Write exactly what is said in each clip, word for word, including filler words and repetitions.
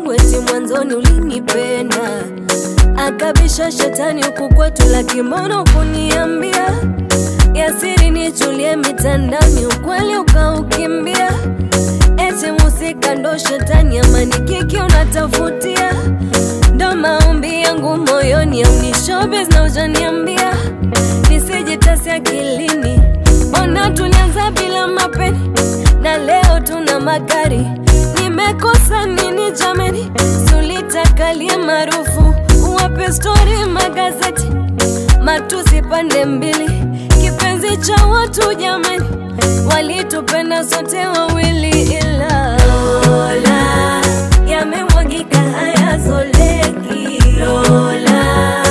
wangu eti mwanzoni ulinipenda, akabisha shetani huku kwetu la kimono kuniambia yasiri nichulie mitandani, ukweli ukaukimbia. Eti musika ndo shetani, amani kiki unatafutia. Ndo maombi yangu moyoni, au ni showbiz na ujaniambia nisijitasi akilini. Mbona tulianza bila mapeni na leo tuna magari? Nimekosa nini jameni? Sulitakalia maarufu, uwape story magazeti, matusi pande mbili, kipenzi cha watu jameni. Walitupenda sote wawili ila Lola yamemwagika hayazoleki. Lola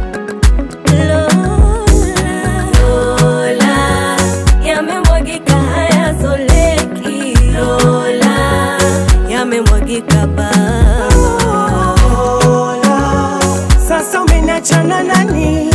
Lola Lola yamemwagika hayazoleki. Lola yamemwagika ba Lola, sasa umeniachana nani?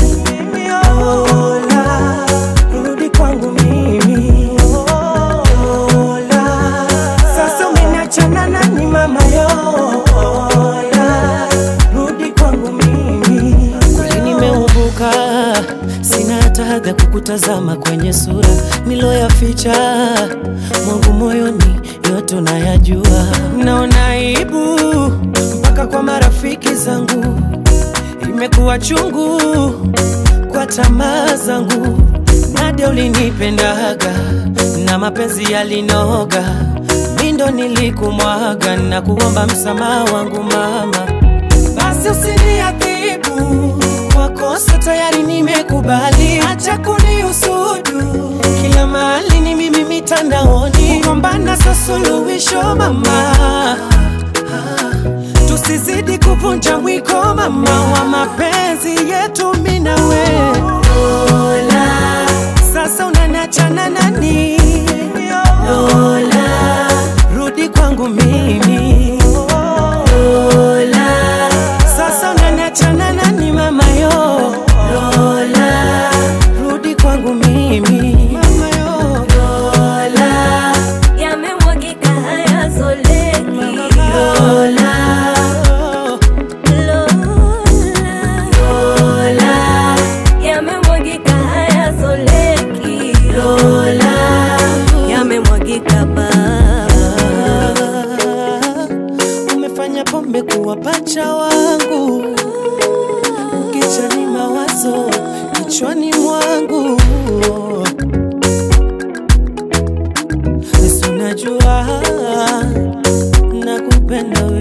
Lola, rudi kwangu mimi. Lola, sasa umeniachana nani mama yo? Lola, rudi kwangu mimi. Kweli nimeumbuka, sina hata haga kukutazama kwenye sura niloyaficha mwangu moyoni, yote unayajua. Naona aibu mpaka kwa marafiki zangu, imekuwa chungu kwa tamaa zangu. Nadia ulinipendaga na mapenzi yalinoga, mindo nilikumwaga na kuomba msamaha wangu mama. Basi usiniadhibu kwa kosa, tayari nimekubali. Acha kuniusudu, kila mahali ni mimi mitandaoni. Kugombana sa suluhisho mama, tusizidi kuvunja mwiko mama wa mapenzi yetu mimi na wewe. Lola, sasa unaniachana nani? Lola, rudi kwangu mimi. Lola, sasa unaniachana nani mama yo? Lola, rudi kwangu mimi mama yo. Lola yamemwagika hayazoleki. Lola Lola yamemwagika hayazoleki. Lola yamemwagika ba umefanya pombe kuwa pacha wangu, ukichani mawazo kichwani mwangu. Nisi unajua nakupenda wewe.